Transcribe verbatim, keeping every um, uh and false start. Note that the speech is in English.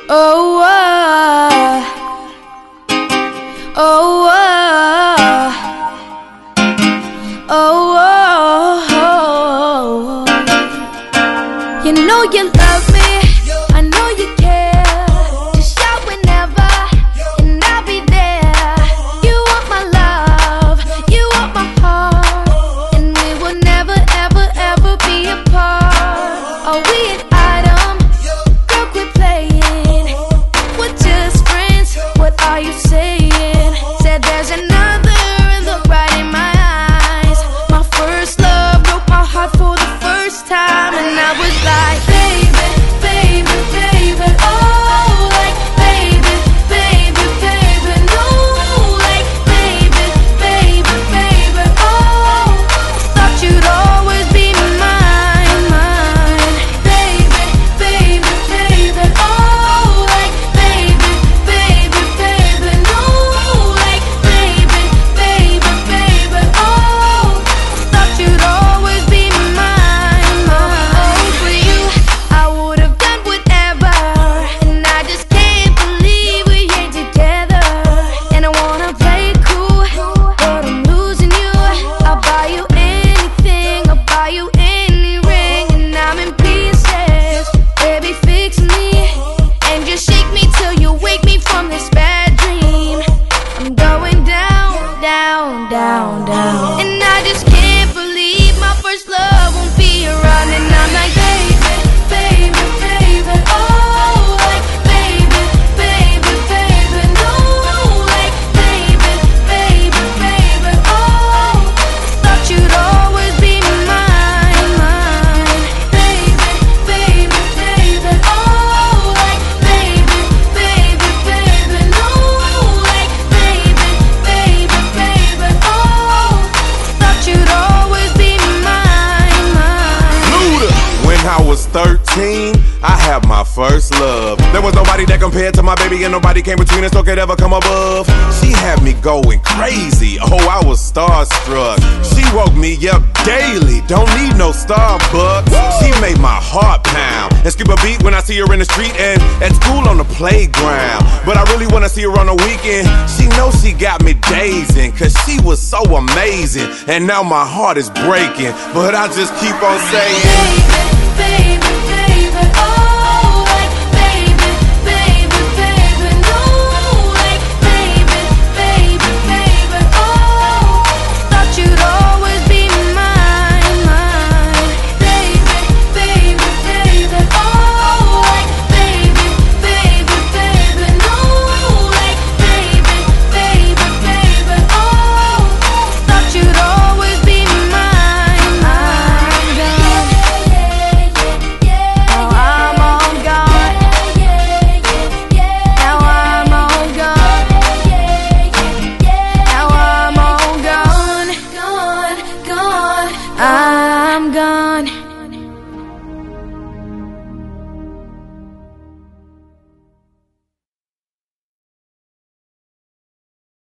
Oh, oh, oh, oh, oh, oh. You know you love me, I know you care. Just shout whenever, and I'll be there. You want my love, you want my heart, and we will never, ever, ever be apart. Are we an item? Girl, quit playing. We're just friends, what are you saying? Said there's another, look right in my eyes. My first love broke my heart for the first time, and I was like, baby, baby, baby, oh, like, baby, baby, baby, no, like, baby, baby, baby, oh, thought you'd always be mine, mine, baby, baby, baby, oh, like, baby, baby, baby, no, like, baby, baby, baby, oh, thought you'd always be mine, mine. For you, I would have done whatever, and I just can't believe we ain't together. And I wanna play it cool, but I'm losing you. I'll buy you anything, I'll buy you any ring, and I'm in pieces. Baby, fix me, and just shake me till you wake me from this bad dream. I'm going down, down, down, down, and I just can't believe my first love won't be around. And I'm like, baby, baby, baby, oh, like, baby, baby, baby, no, like, baby, baby, baby, oh, thought you'd always be mine, mine, baby, baby, baby, oh, like, baby, baby, baby, no, like, baby, baby, baby, oh, thought you'd always be mine, mine. Luda. When I was thirteen, I had my first love. There was nobody that compared to my baby, and nobody came between us or could ever come above. She had me going crazy, oh, I was starstruck. She woke me up daily, don't need no Starbucks. She made my heart pound and skip a beat when I see her in the street and at school on the playground. But I really wanna see her on the weekend. She knows she got me dazing, cause she was so amazing. And now my heart is breaking, but I just keep on saying, Baby, baby, oh, like, baby, baby, baby, no, like, baby, baby, baby, oh, thought you'd always be mine, mine, baby, baby, baby, oh, like, baby, baby, baby, no, like, baby, baby, baby, oh, thought you'd always be mine, mine. Now I'm all gone. Now I'm all gone. Now I'm all gone. Gone, gone. I'm gone.